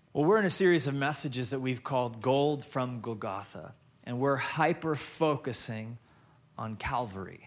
Well, we're in a series of messages that we've called Gold from Golgotha, and we're hyper-focusing on Calvary,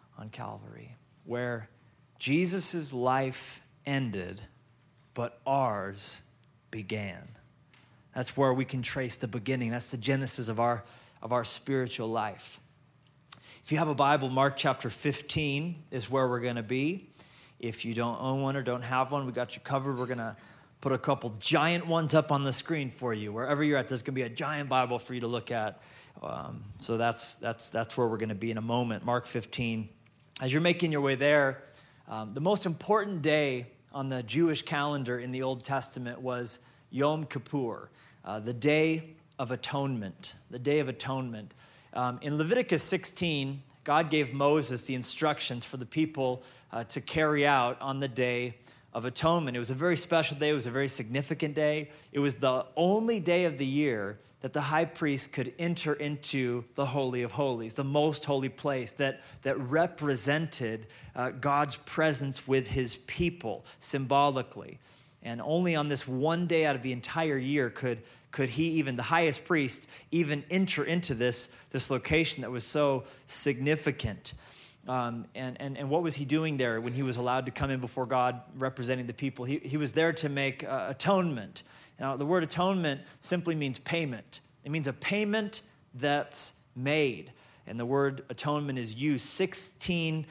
where Jesus' life ended, but ours began. That's where we can trace the beginning. That's the genesis of our spiritual life. If you have a Bible, Mark chapter 15 is where we're going to be. If you don't own one or don't have one, we got you covered. We're going to put a couple giant ones up on the screen for you. Wherever you're at, there's going to be a giant Bible for you to look at. So that's where we're going to be in a moment. Mark 15. As you're making your way there, the most important day on the Jewish calendar in the Old Testament was Yom Kippur, the Day of Atonement. The Day of Atonement. In Leviticus 16, God gave Moses the instructions for the people to carry out on the Day of Atonement. It was a very special day. It was a very significant day. It was the only day of the year that the high priest could enter into the Holy of Holies, the most holy place that represented God's presence with his people symbolically. And only on this one day out of the entire year could he, even the highest priest, even enter into this location that was so significant. And what was he doing there when he was allowed to come in before God representing the people? He was there to make atonement. Now, the word atonement simply means payment. It means a payment that's made. And the word atonement is used 16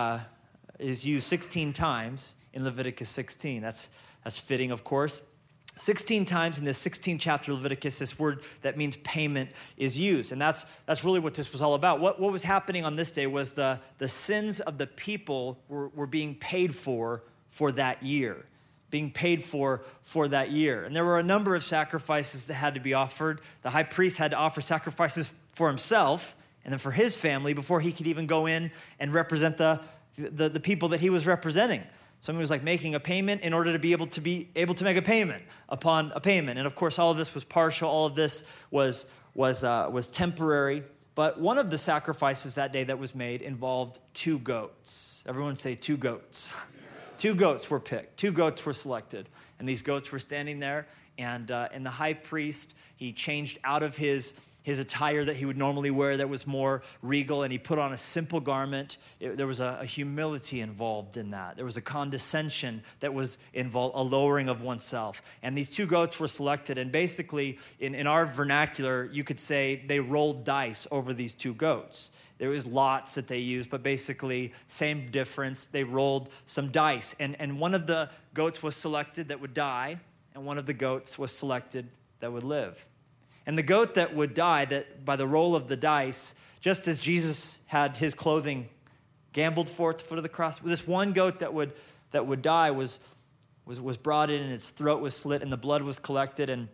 times in Leviticus 16. That's fitting, of course. 16 times in this 16th chapter of Leviticus, this word that means payment is used. And that's really what this was all about. What was happening on this day was the sins of the people were being paid for that year. Being paid for that year. And there were a number of sacrifices that had to be offered. The high priest had to offer sacrifices for himself and then for his family before he could even go in and represent the people that he was representing. Someone was like making a payment in order to be able to make a payment upon a payment. And of course, all of this was partial. All of this was temporary. But one of the sacrifices that day that was made involved 2 goats. Everyone say 2 goats. 2 goats were picked. 2 goats were selected. And these goats were standing there. And the high priest, he changed out of his attire that he would normally wear that was more regal, and he put on a simple garment. There was a humility involved in that. There was a condescension that was involved, a lowering of oneself. And these 2 goats were selected, and basically, in our vernacular, you could say they rolled dice over these 2 goats. There was lots that they used, but basically, same difference. They rolled some dice, and one of the goats was selected that would die, and one of the goats was selected that would live. And the goat that would die, that by the roll of the dice, just as Jesus had his clothing gambled for at the foot of the cross, this one goat that would die was brought in, and its throat was slit, and the blood was collected, and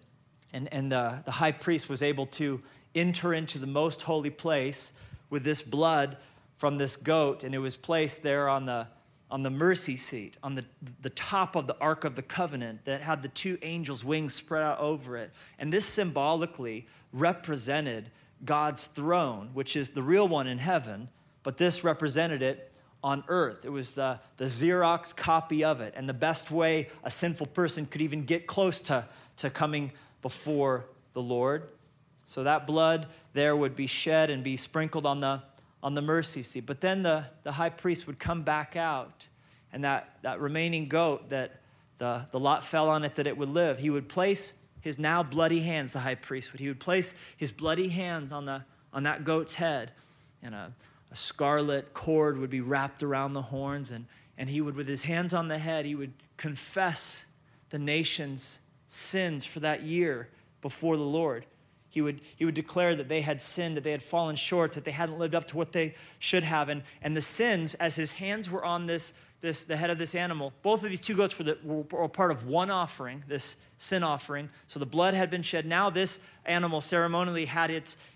the high priest was able to enter into the most holy place with this blood from this goat, and it was placed there on the mercy seat, on the top of the Ark of the Covenant that had the 2 angels' wings spread out over it. And this symbolically represented God's throne, which is the real one in heaven, but this represented it on earth. It was the Xerox copy of it, and the best way a sinful person could even get close to coming before the Lord. So that blood there would be shed and be sprinkled on the mercy seat. But then the high priest would come back out, and that remaining goat that the lot fell on it that it would live, he would place his now bloody hands, the high priest would place his bloody hands on that goat's head, and a scarlet cord would be wrapped around the horns, and he would, with his hands on the head, he would confess the nation's sins for that year before the Lord. He would declare that they had sinned, that they had fallen short, that they hadn't lived up to what they should have. And the sins, as his hands were on the head of this animal, both of these 2 goats were part of one offering, this sin offering. So the blood had been shed. Now this animal ceremonially had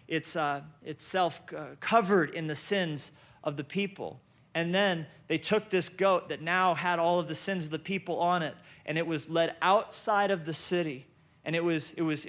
itself covered in the sins of the people. And then they took this goat that now had all of the sins of the people on it, and it was led outside of the city. And it was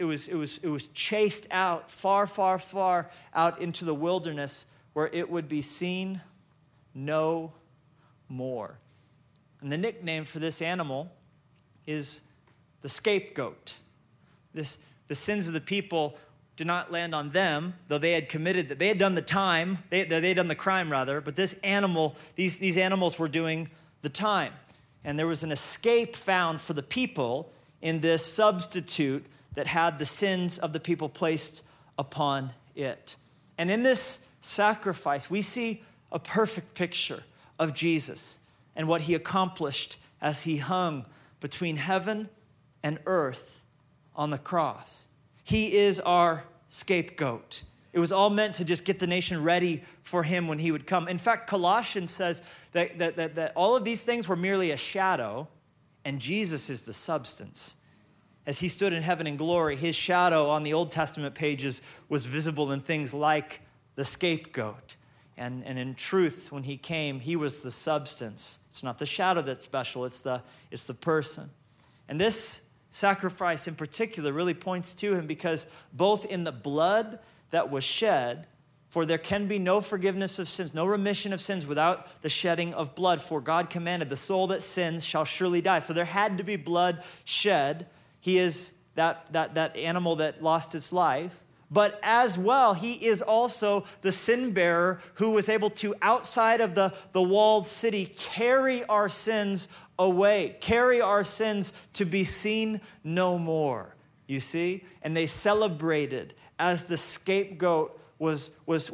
chased out far, far, far out into the wilderness where it would be seen no more. And the nickname for this animal is the scapegoat. the sins of the people did not land on them, though they had committed, they had done the time, they had done the crime rather, but these animals were doing the time. And there was an escape found for the people in this substitute that had the sins of the people placed upon it. And in this sacrifice, we see a perfect picture of Jesus and what he accomplished as he hung between heaven and earth on the cross. He is our scapegoat. It was all meant to just get the nation ready for him when he would come. In fact, Colossians says that all of these things were merely a shadow, and Jesus is the substance. As he stood in heaven in glory, his shadow on the Old Testament pages was visible in things like the scapegoat. And in truth, when he came, he was the substance. It's not the shadow that's special, it's the person. And this sacrifice in particular really points to him because both in the blood that was shed, for there can be no forgiveness of sins, no remission of sins without the shedding of blood. For God commanded, the soul that sins shall surely die. So there had to be blood shed. He is that animal that lost its life. But as well, he is also the sin bearer who was able to, outside of the walled city, carry our sins away, carry our sins to be seen no more, you see? And they celebrated as the scapegoat was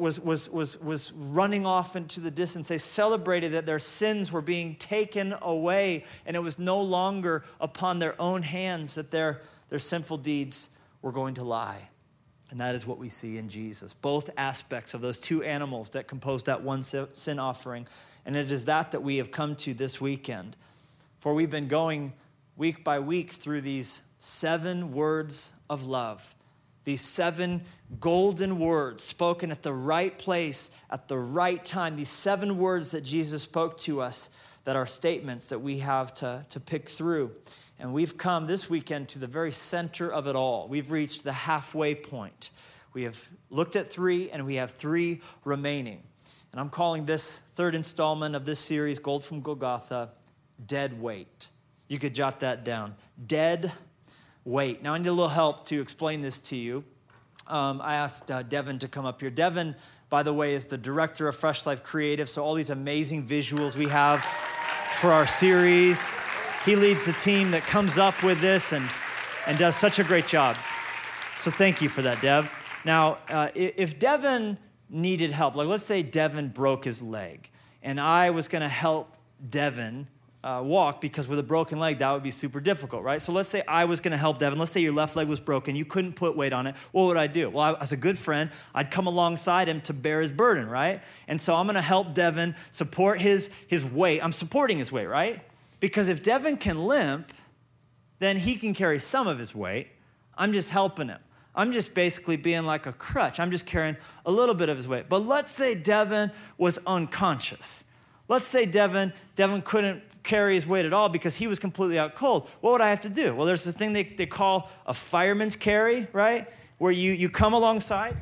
running off into the distance. They celebrated that their sins were being taken away, and it was no longer upon their own hands that their sinful deeds were going to lie. And that is what we see in Jesus. Both aspects of those two animals that composed that one sin offering. And it is that we have come to this weekend. For we've been going week by week through these 7 words of love. These 7 golden words spoken at the right place, at the right time. These 7 words that Jesus spoke to us that are statements that we have to pick through. And we've come this weekend to the very center of it all. We've reached the halfway point. We have looked at 3, and we have 3 remaining. And I'm calling this 3rd installment of this series, Gold from Golgotha, Dead Weight. You could jot that down. Dead weight. Now, I need a little help to explain this to you. I asked Devin to come up here. Devin, by the way, is the director of Fresh Life Creative, so all these amazing visuals we have for our series. He leads the team that comes up with this and does such a great job. So thank you for that, Dev. Now, if Devin needed help, like let's say Devin broke his leg, and I was going to help Devin walk because with a broken leg, that would be super difficult, right? So let's say I was going to help Devin. Let's say your left leg was broken. You couldn't put weight on it. What would I do? Well, as a good friend, I'd come alongside him to bear his burden, right? And so I'm going to help Devin support his weight. I'm supporting his weight, right? Because if Devin can limp, then he can carry some of his weight. I'm just helping him. I'm just basically being like a crutch. I'm just carrying a little bit of his weight. But let's say Devin was unconscious. Let's say Devin couldn't carry his weight at all because he was completely out cold. What would I have to do? Well, there's this thing they call a fireman's carry, right? Where you come alongside.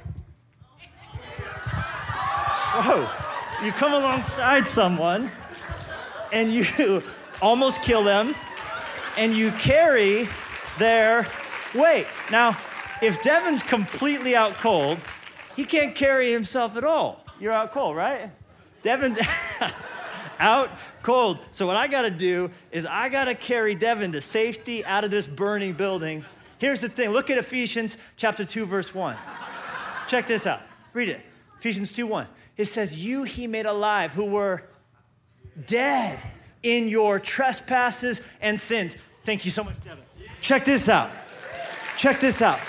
Whoa. You come alongside someone and you almost kill them and you carry their weight. Now, if Devin's completely out cold, he can't carry himself at all. You're out cold, right? Devin's out cold. So what I got to do is I got to carry Devin to safety out of this burning building. Here's the thing. Look at Ephesians chapter 2, verse 1. Check this out. Read it. Ephesians 2:1. It says, you he made alive who were dead in your trespasses and sins. Thank you so much, Devin. Check this out. Check this out.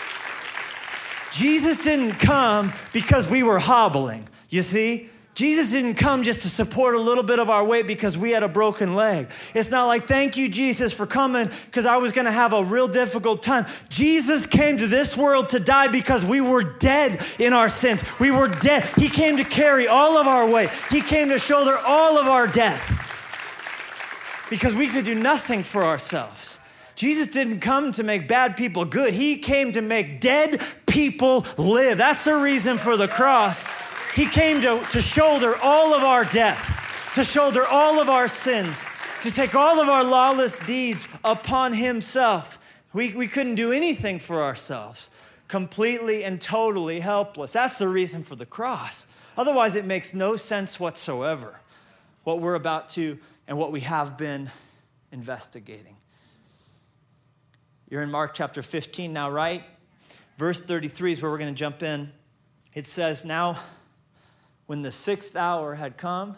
Jesus didn't come because we were hobbling, you see? Jesus didn't come just to support a little bit of our weight because we had a broken leg. It's not like, thank you, Jesus, for coming because I was going to have a real difficult time. Jesus came to this world to die because we were dead in our sins. We were dead. He came to carry all of our weight. He came to shoulder all of our death because we could do nothing for ourselves. Jesus didn't come to make bad people good. He came to make dead people live. That's the reason for the cross. He came to shoulder all of our death, to shoulder all of our sins, to take all of our lawless deeds upon himself. We couldn't do anything for ourselves. Completely and totally helpless. That's the reason for the cross. Otherwise, it makes no sense whatsoever, what we're about to and what we have been investigating. You're in Mark chapter 15 now, right? Verse 33 is where we're going to jump in. It says, now, when the 6th hour had come,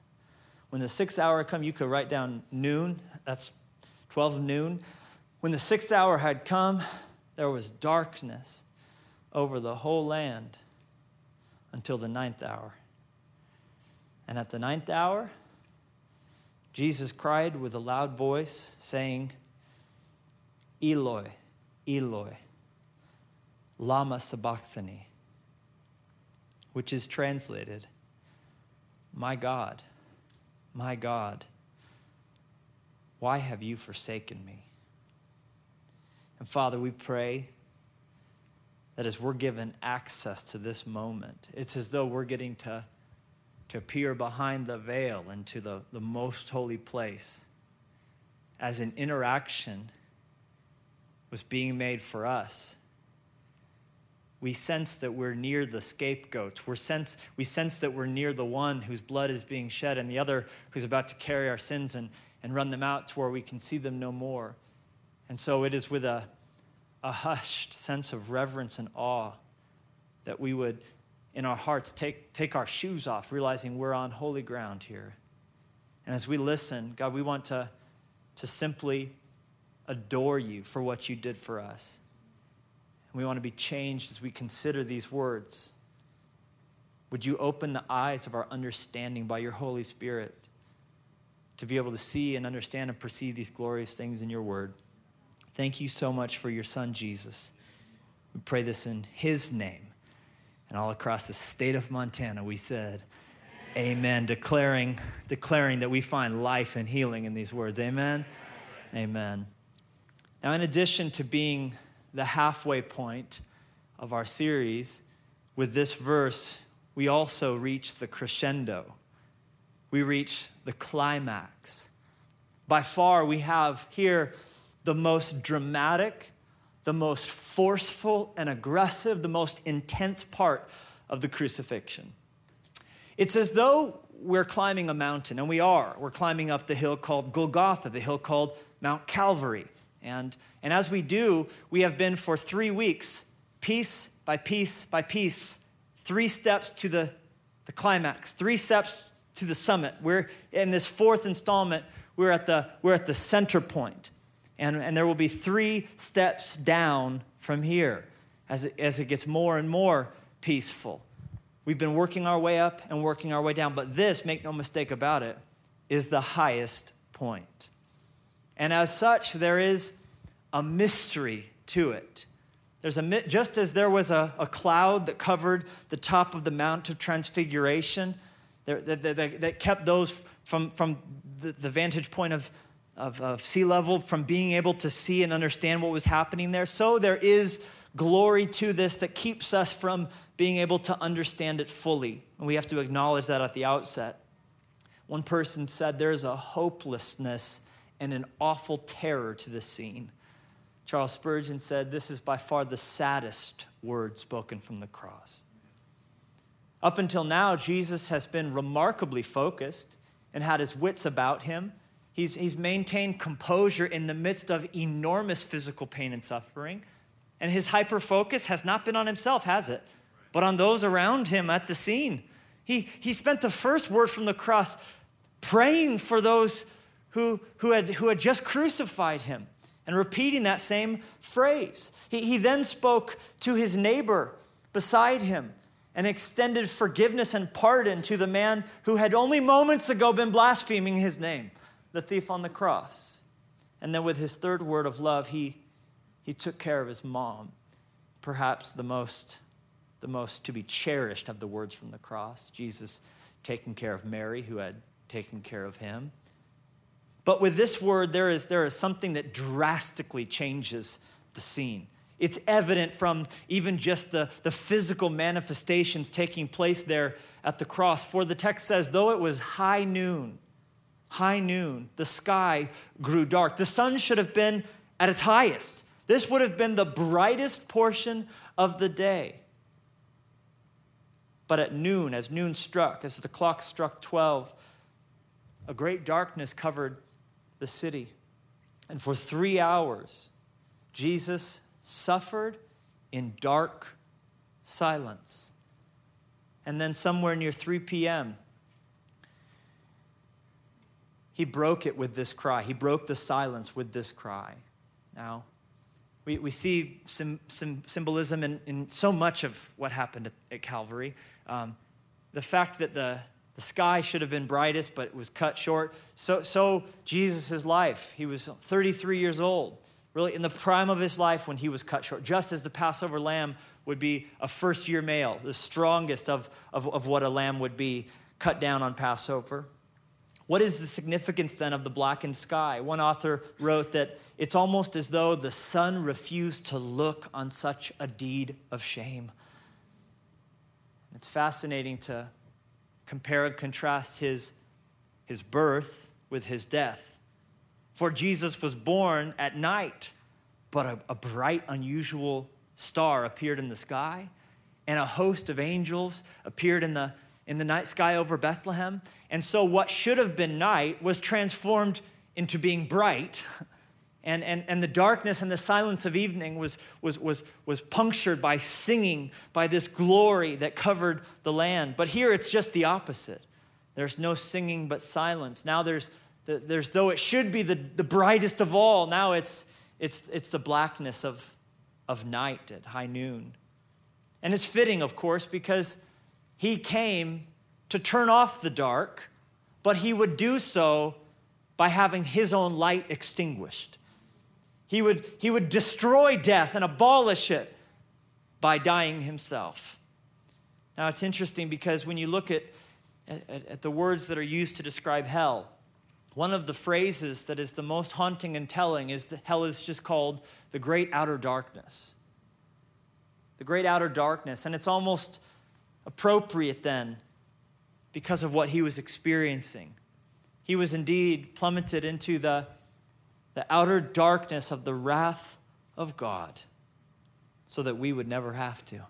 you could write down noon. That's 12 noon. When the 6th hour had come, there was darkness over the whole land until the 9th hour. And at the 9th hour, Jesus cried with a loud voice, saying, Eloi, Eloi, lama sabachthani, which is translated, my God, why have you forsaken me? And Father, we pray that as we're given access to this moment, it's as though we're getting to peer behind the veil into the most holy place as an interaction was being made for us. We sense that we're near the scapegoats. We sense that we're near the one whose blood is being shed and the other who's about to carry our sins and run them out to where we can see them no more. And so it is with a hushed sense of reverence and awe that we would, in our hearts, take our shoes off, realizing we're on holy ground here. And as we listen, God, we want to simply adore you for what you did for us. And we want to be changed as we consider these words. Would you open the eyes of our understanding by your Holy Spirit to be able to see and understand and perceive these glorious things in your word? Thank you so much for your son, Jesus. We pray this in his name. And all across the state of Montana, we said, amen, declaring that we find life and healing in these words. Amen? Amen. Now, in addition to being the halfway point of our series, with this verse, we also reach the crescendo. We reach the climax. By far, we have here the most dramatic, the most forceful and aggressive, the most intense part of the crucifixion. It's as though we're climbing a mountain, and we are. We're climbing up the hill called Golgotha, the hill called Mount Calvary. And as we do, we have been for 3 weeks, piece by piece by piece, 3 steps to the climax, 3 steps to the summit. We're in this 4th installment, we're at the center point. And there will be 3 steps down from here as it gets more and more peaceful. We've been working our way up and working our way down, but this, make no mistake about it, is the highest point. And as such, there is a mystery to it. Just as there was a cloud that covered the top of the Mount of Transfiguration that kept those from the vantage point of sea level from being able to see and understand what was happening there, so there is glory to this that keeps us from being able to understand it fully. And we have to acknowledge that at the outset. One person said there's a hopelessness and an awful terror to this scene. Charles Spurgeon said this is by far the saddest word spoken from the cross. Up until now, Jesus has been remarkably focused and had his wits about him. He's maintained composure in the midst of enormous physical pain and suffering. And his hyper-focus has not been on himself, has it? But on those around him at the scene. He spent the first word from the cross praying for those who had just crucified him and repeating that same phrase. He then spoke to his neighbor beside him and extended forgiveness and pardon to the man who had only moments ago been blaspheming his name, the thief on the cross. And then with his third word of love, he took care of his mom, perhaps the most to be cherished of the words from the cross. Jesus taking care of Mary, who had taken care of him. But with this word, there is something that drastically changes the scene. It's evident from even just the physical manifestations taking place there at the cross. For the text says, though it was high noon, the sky grew dark. The sun should have been at its highest. This would have been the brightest portion of the day. But at noon, as noon struck, as the clock struck 12, a great darkness covered the city. And for 3 hours, Jesus suffered in dark silence. And then somewhere near 3 p.m., he broke it with this cry. He broke the silence with this cry. Now, we see some symbolism in so much of what happened at Calvary. The fact that the sky should have been brightest, but it was cut short. So Jesus' life, he was 33 years old, really in the prime of his life when he was cut short, just as the Passover lamb would be a first-year male, the strongest of what a lamb would be, cut down on Passover. What is the significance then of the blackened sky? One author wrote that it's almost as though the sun refused to look on such a deed of shame. It's fascinating to compare and contrast his birth with his death. For Jesus was born at night, but a bright, unusual star appeared in the sky, and a host of angels appeared in the night sky over Bethlehem. And so what should have been night was transformed into being bright, and the darkness and the silence of evening was punctured by singing, by this glory that covered the land. But here it's just the opposite. There's no singing but silence. Now there's though it should be the brightest of all, now it's the blackness of night at high noon. And it's fitting, of course, because he came to turn off the dark, but he would do so by having his own light extinguished. He would destroy death and abolish it by dying himself. Now, it's interesting because when you look at the words that are used to describe hell, one of the phrases that is the most haunting and telling is that hell is just called the great outer darkness. The great outer darkness. And it's almost appropriate then because of what he was experiencing. He was indeed plummeted into the outer darkness of the wrath of God so that we would never have to.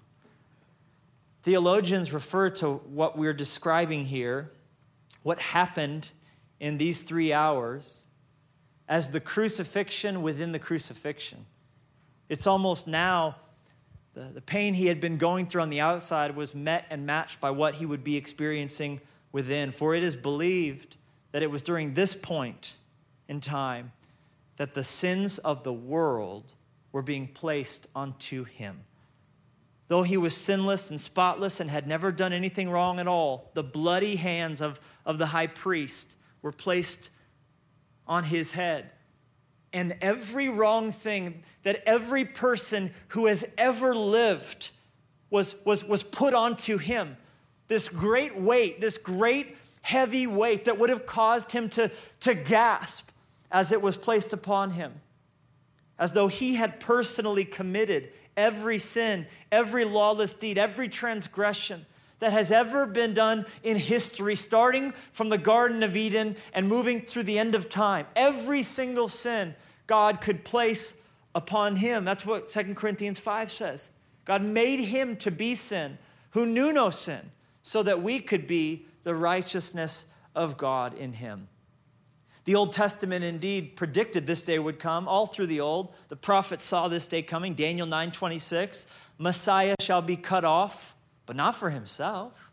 Theologians refer to what we're describing here, what happened in these 3 hours, as the crucifixion within the crucifixion. It's almost now the pain he had been going through on the outside was met and matched by what he would be experiencing within. For it is believed that it was during this point in time that the sins of the world were being placed onto him. Though he was sinless and spotless and had never done anything wrong at all, the bloody hands of the high priest were placed on his head. And every wrong thing that every person who has ever lived was put onto him. This great weight, this great heavy weight that would have caused him to gasp as it was placed upon him. As though he had personally committed every sin, every lawless deed, every transgression that has ever been done in history, starting from the Garden of Eden and moving through the end of time. Every single sin God could place upon him. That's what 2 Corinthians 5 says. God made him to be sin, who knew no sin, so that we could be the righteousness of God in him. The Old Testament indeed predicted this day would come. All through the Old, the prophets saw this day coming. Daniel 9:26, Messiah shall be cut off, but not for himself.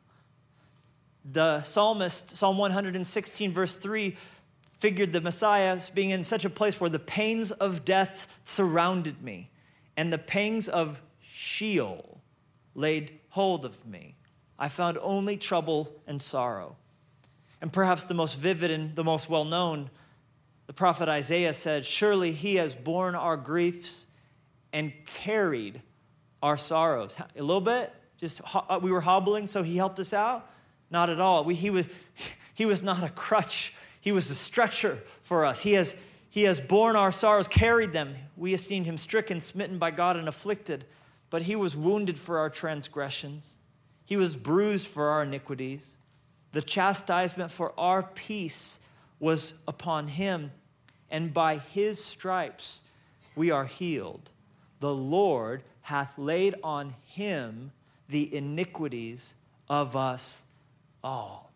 The psalmist, Psalm 116, verse 3, figured the Messiah as being in such a place where the pains of death surrounded me, and the pangs of Sheol laid hold of me. I found only trouble and sorrow. And perhaps the most vivid and the most well-known, the prophet Isaiah said, surely he has borne our griefs and carried our sorrows. A little bit? Just we were hobbling, so he helped us out? Not at all. He was not a crutch. He was a stretcher for us. He has borne our sorrows, carried them. We esteemed him stricken, smitten by God, and afflicted. But he was wounded for our transgressions. He was bruised for our iniquities. The chastisement for our peace was upon him, and by his stripes we are healed. The Lord hath laid on him the iniquities of us all.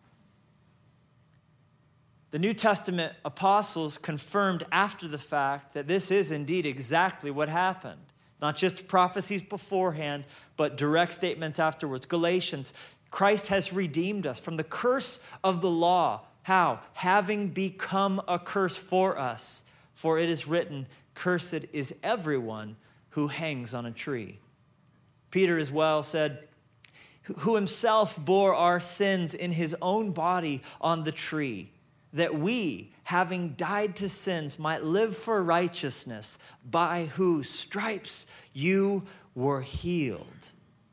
The New Testament apostles confirmed after the fact that this is indeed exactly what happened. Not just prophecies beforehand, but direct statements afterwards. Galatians, Christ has redeemed us from the curse of the law. How? Having become a curse for us. For it is written, cursed is everyone who hangs on a tree. Peter as well said, who himself bore our sins in his own body on the tree, that we, having died to sins, might live for righteousness, by whose stripes you were healed.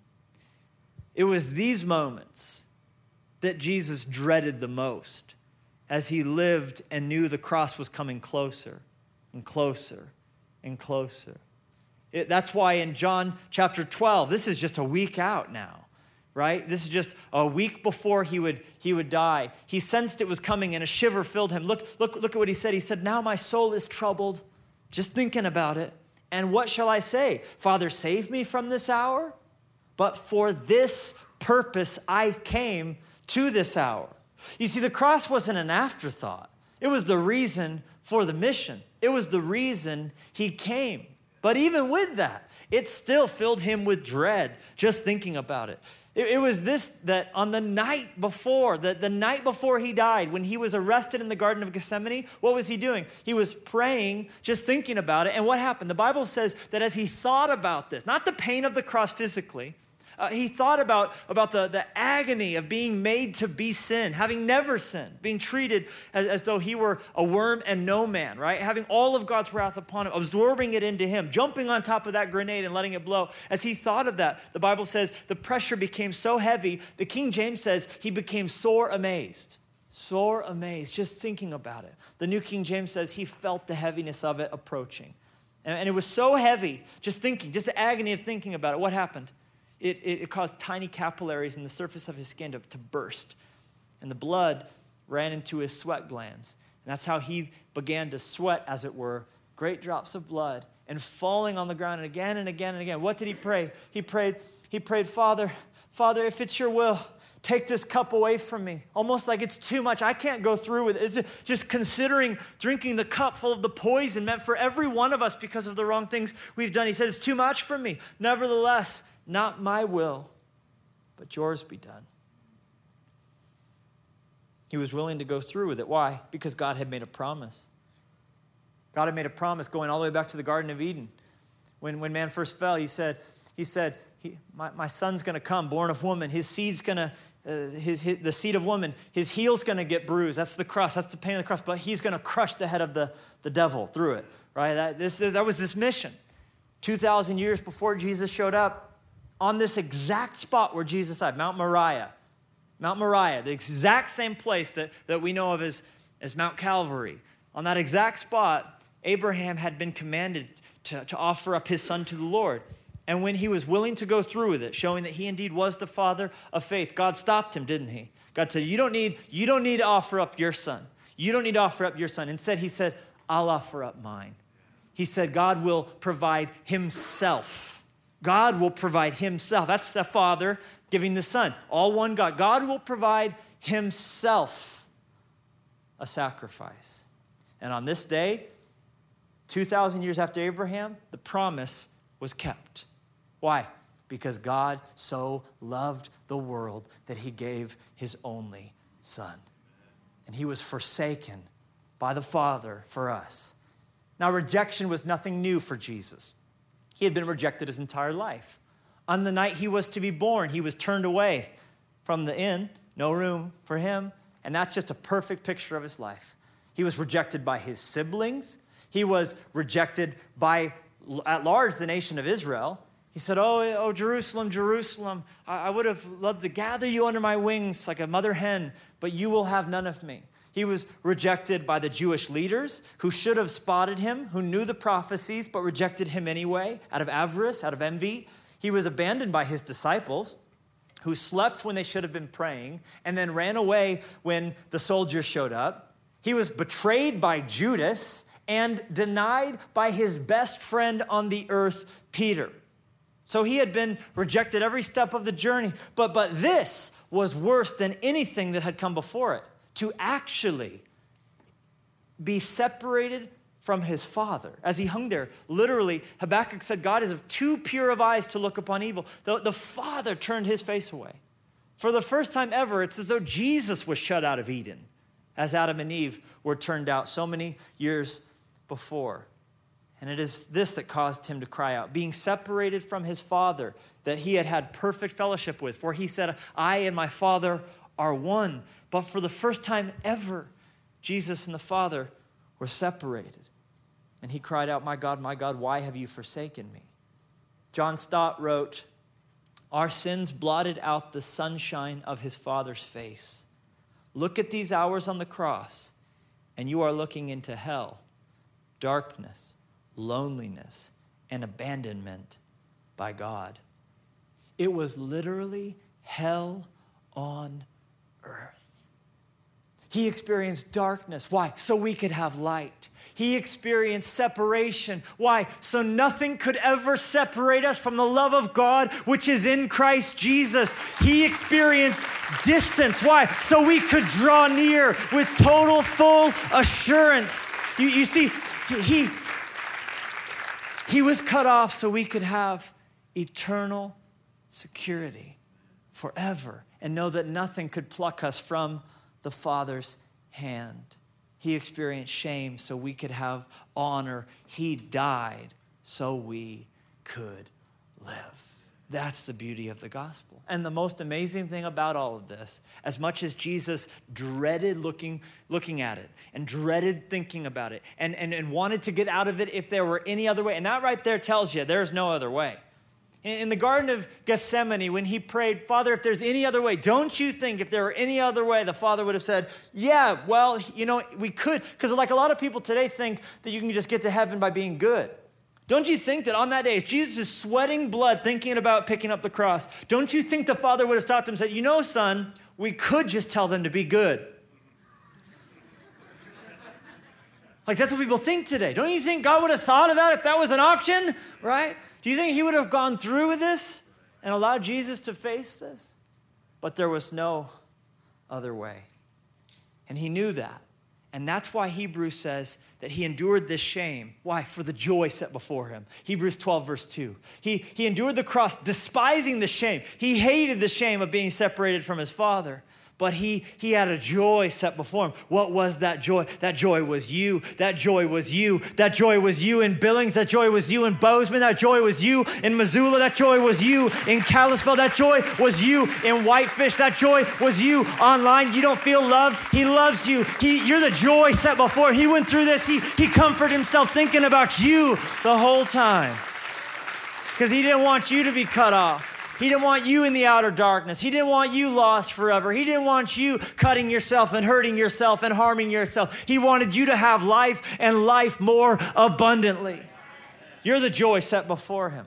It was these moments that Jesus dreaded the most as he lived and knew the cross was coming closer and closer and closer. That's why in John chapter 12, this is just a week out now, right? This is just a week before he would die. He sensed it was coming and a shiver filled him. Look at what he said. He said, now my soul is troubled, just thinking about it. And what shall I say? Father, save me from this hour? But for this purpose I came to this hour. You see, the cross wasn't an afterthought. It was the reason for the mission. It was the reason he came. But even with that, it still filled him with dread just thinking about it. It was this, that on the night before, the night before he died, when he was arrested in the Garden of Gethsemane, what was he doing? He was praying, just thinking about it. And what happened? The Bible says that as he thought about this, not the pain of the cross physically, he thought about the agony of being made to be sin, having never sinned, being treated as though he were a worm and no man, right? Having all of God's wrath upon him, absorbing it into him, jumping on top of that grenade and letting it blow. As he thought of that, the Bible says the pressure became so heavy, the King James says he became sore amazed. Sore amazed, just thinking about it. The New King James says he felt the heaviness of it approaching. And it was so heavy, just thinking, just the agony of thinking about it. What happened? It caused tiny capillaries in the surface of his skin to burst. And the blood ran into his sweat glands. And that's how he began to sweat, as it were, great drops of blood, and falling on the ground and again and again and again. What did he pray? He prayed, Father, if it's your will, take this cup away from me. Almost like it's too much. I can't go through with it. It's just considering drinking the cup full of the poison meant for every one of us because of the wrong things we've done. He said, it's too much for me. Nevertheless, not my will, but yours be done. He was willing to go through with it. Why? Because God had made a promise. God had made a promise going all the way back to the Garden of Eden. When man first fell, he said, my son's going to come, born of woman. His seed's going to, the seed of woman, his heel's going to get bruised. That's the cross. That's the pain of the cross. But he's going to crush the head of the devil through it, right? That was this mission. 2,000 years before Jesus showed up, on this exact spot where Jesus died, Mount Moriah, the exact same place that we know of as Mount Calvary. On that exact spot, Abraham had been commanded to offer up his son to the Lord. And when he was willing to go through with it, showing that he indeed was the father of faith, God stopped him, didn't he? God said, you don't need to offer up your son. You don't need to offer up your son. Instead, he said, I'll offer up mine. He said, God will provide himself. God will provide himself. That's the Father giving the Son. All one God. God will provide himself a sacrifice. And on this day, 2,000 years after Abraham, the promise was kept. Why? Because God so loved the world that he gave his only Son. And he was forsaken by the Father for us. Now, rejection was nothing new for Jesus. He had been rejected his entire life. On the night he was to be born, he was turned away from the inn, no room for him, and that's just a perfect picture of his life. He was rejected by his siblings. He was rejected by, at large, the nation of Israel. He said, oh, Jerusalem, Jerusalem, I would have loved to gather you under my wings like a mother hen, but you will have none of me. He was rejected by the Jewish leaders who should have spotted him, who knew the prophecies, but rejected him anyway, out of avarice, out of envy. He was abandoned by his disciples, who slept when they should have been praying, and then ran away when the soldiers showed up. He was betrayed by Judas and denied by his best friend on the earth, Peter. So he had been rejected every step of the journey. But this was worse than anything that had come before it. To actually be separated from his father. As he hung there, literally, Habakkuk said, God is of too pure of eyes to look upon evil. The father turned his face away. For the first time ever, it's as though Jesus was shut out of Eden, as Adam and Eve were turned out so many years before. And it is this that caused him to cry out, being separated from his father that he had perfect fellowship with. For he said, I and my Father are one. But for the first time ever, Jesus and the Father were separated. And he cried out, my God, why have you forsaken me? John Stott wrote, our sins blotted out the sunshine of his Father's face. Look at these hours on the cross, and you are looking into hell, darkness, loneliness, and abandonment by God. It was literally hell on earth. He experienced darkness. Why? So we could have light. He experienced separation. Why? So nothing could ever separate us from the love of God, which is in Christ Jesus. He experienced distance. Why? So we could draw near with total, full assurance. You see, he was cut off so we could have eternal security forever and know that nothing could pluck us from the Father's hand. He experienced shame so we could have honor. He died so we could live. That's the beauty of the gospel. And the most amazing thing about all of this, as much as Jesus dreaded looking at it and dreaded thinking about it and wanted to get out of it if there were any other way, and that right there tells you there's no other way. In the Garden of Gethsemane, when he prayed, Father, if there's any other way, don't you think if there were any other way, the Father would have said, yeah, well, we could. Because like a lot of people today think that you can just get to heaven by being good. Don't you think that on that day, as Jesus is sweating blood thinking about picking up the cross, don't you think the Father would have stopped him and said, son, we could just tell them to be good. Like that's what people think today. Don't you think God would have thought of that if that was an option, right? Do you think he would have gone through with this and allowed Jesus to face this? But there was no other way. And he knew that. And that's why Hebrews says that he endured this shame. Why? For the joy set before him. Hebrews 12, verse 2. He endured the cross, despising the shame. He hated the shame of being separated from his Father. But he had a joy set before him. What was that joy? That joy was you. That joy was you. That joy was you in Billings. That joy was you in Bozeman. That joy was you in Missoula. That joy was you in Kalispell. That joy was you in Whitefish. That joy was you online. You don't feel loved. He loves you. You're the joy set before. He went through this. He comforted himself thinking about you the whole time. Because he didn't want you to be cut off. He didn't want you in the outer darkness. He didn't want you lost forever. He didn't want you cutting yourself and hurting yourself and harming yourself. He wanted you to have life and life more abundantly. You're the joy set before him.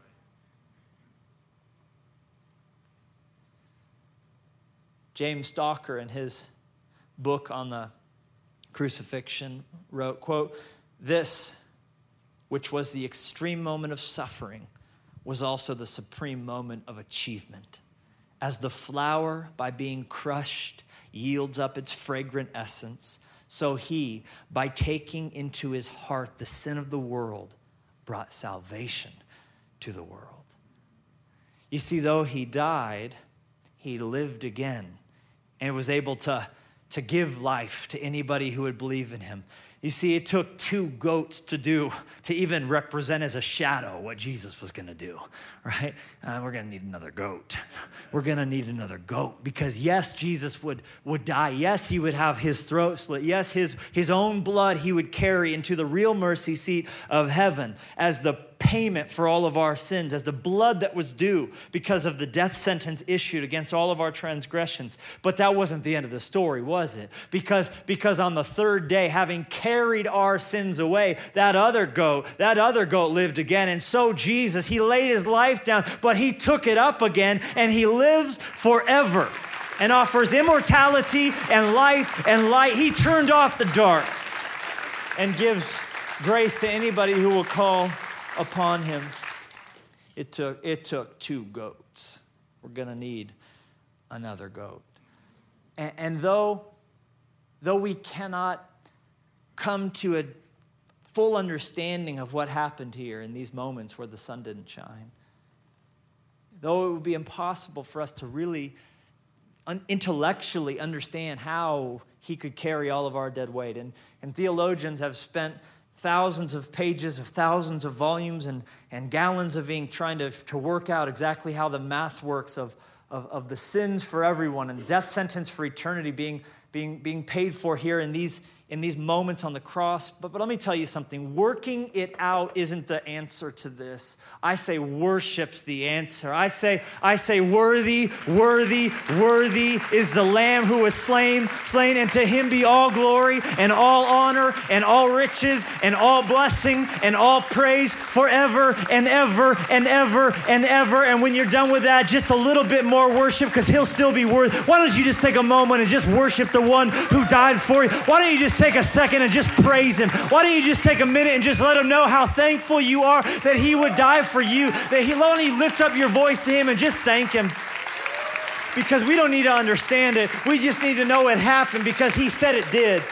James Stalker, in his book on the crucifixion, wrote, quote, "This, which was the extreme moment of suffering, was also the supreme moment of achievement. As the flower, by being crushed, yields up its fragrant essence, so he, by taking into his heart the sin of the world, brought salvation to the world." You see, though he died, he lived again and was able to give life to anybody who would believe in him. You see, it took 2 goats to even represent as a shadow what Jesus was going to do, right? We're going to need another goat. We're going to need another goat because, yes, Jesus would die. Yes, he would have his throat slit. Yes, his own blood he would carry into the real mercy seat of heaven as the payment for all of our sins, as the blood that was due because of the death sentence issued against all of our transgressions. But that wasn't the end of the story, was it? Because on the 3rd day, having carried our sins away, that other goat lived again. And so Jesus, he laid his life down, but he took it up again and he lives forever and offers immortality and life and light. He turned off the dark and gives grace to anybody who will call upon him. It took 2 goats. We're going to need another goat. And though we cannot come to a full understanding of what happened here in these moments where the sun didn't shine, though it would be impossible for us to really intellectually understand how he could carry all of our dead weight. And theologians have spent thousands of pages of thousands of volumes and gallons of ink trying to work out exactly how the math works of the sins for everyone and death sentence for eternity being paid for here in these moments on the cross. But let me tell you something. Working it out isn't the answer to this. I say worship's the answer. I say worthy, worthy, worthy is the Lamb who was slain, and to him be all glory and all honor and all riches and all blessing and all praise forever and ever and ever and ever. And when you're done with that, just a little bit more worship because he'll still be worthy. Why don't you just take a moment and just worship the one who died for you? Why don't you just take a second and just praise him? Why don't you just take a minute and just let him know how thankful you are that he would die for you, that he, why don't you lift up your voice to him and just thank him? Because we don't need to understand it. We just need to know it happened because he said it did.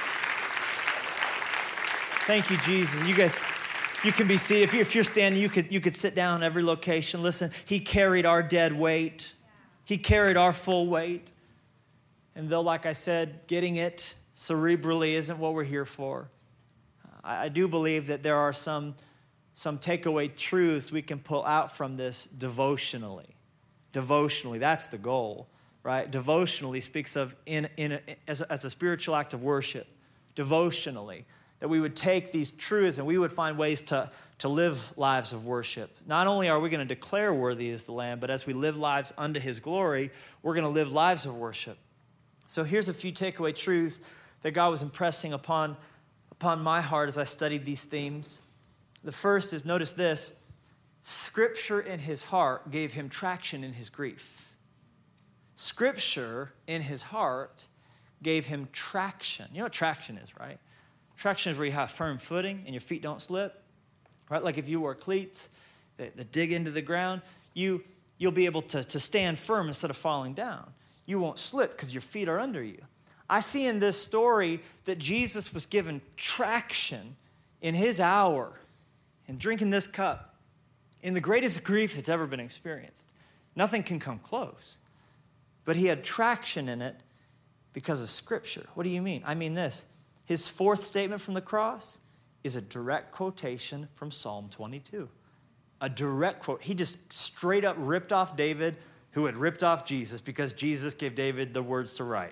Thank you, Jesus. You guys, you can be seated. If you're standing, you could sit down every location. Listen, he carried our dead weight. He carried our full weight. And though, like I said, getting it cerebrally isn't what we're here for, I do believe that there are some takeaway truths we can pull out from this devotionally. Devotionally, that's the goal, right? Devotionally speaks of as a spiritual act of worship. Devotionally, that we would take these truths and we would find ways to live lives of worship. Not only are we going to declare worthy is the Lamb, but as we live lives unto his glory, we're going to live lives of worship. So here's a few takeaway truths that God was impressing upon my heart as I studied these themes. The first is, notice this, Scripture in his heart gave him traction in his grief. Scripture in his heart gave him traction. You know what traction is, right? Traction is where you have firm footing and your feet don't slip, right? Like if you wore cleats that dig into the ground, you'll be able to stand firm instead of falling down. You won't slip because your feet are under you. I see in this story that Jesus was given traction in his hour and drinking this cup in the greatest grief that's ever been experienced. Nothing can come close. But he had traction in it because of Scripture. What do you mean? I mean this. His fourth statement from the cross is a direct quotation from Psalm 22. A direct quote. He just straight up ripped off David, who had ripped off Jesus because Jesus gave David the words to write.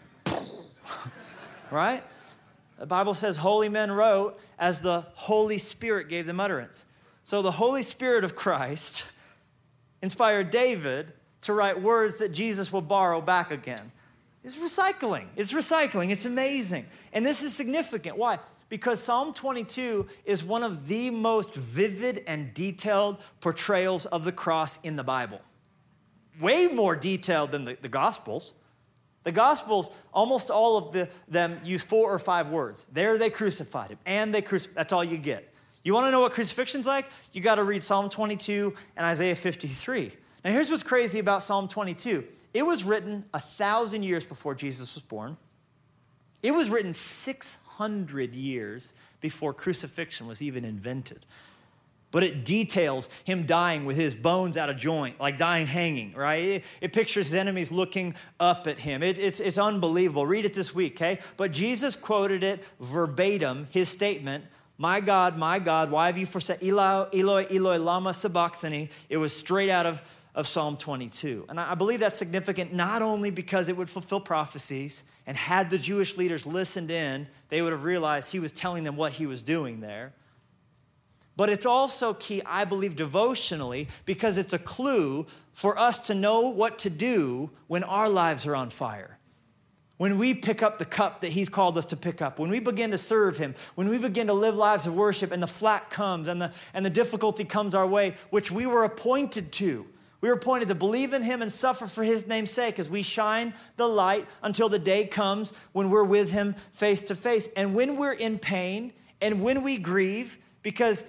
Right? The Bible says holy men wrote as the Holy Spirit gave them utterance. So the Holy Spirit of Christ inspired David to write words that Jesus will borrow back again. It's recycling. It's amazing. And this is significant. Why? Because Psalm 22 is one of the most vivid and detailed portrayals of the cross in the Bible. Way more detailed than the Gospels. The Gospels, almost all of them use 4 or 5 words. There they crucified him, and that's all you get. You want to know what crucifixion's like? You got to read Psalm 22 and Isaiah 53. Now here's what's crazy about Psalm 22. It was written 1,000 years before Jesus was born. It was written 600 years before crucifixion was even invented. But it details him dying with his bones out of joint, like dying hanging, right? It pictures his enemies looking up at him. It's unbelievable. Read it this week, okay? But Jesus quoted it verbatim, his statement, my God, why have you forsaken, Eloi, Eloi, lama sabachthani. It was straight out of Psalm 22. And I believe that's significant not only because it would fulfill prophecies, and had the Jewish leaders listened in, they would have realized he was telling them what he was doing there. But it's also key, I believe, devotionally, because it's a clue for us to know what to do when our lives are on fire. When we pick up the cup that he's called us to pick up, when we begin to serve him, when we begin to live lives of worship and the flack comes and the difficulty comes our way, which we were appointed to. We were appointed to believe in him and suffer for his name's sake as we shine the light until the day comes when we're with him face to face. And when we're in pain and when we grieve, because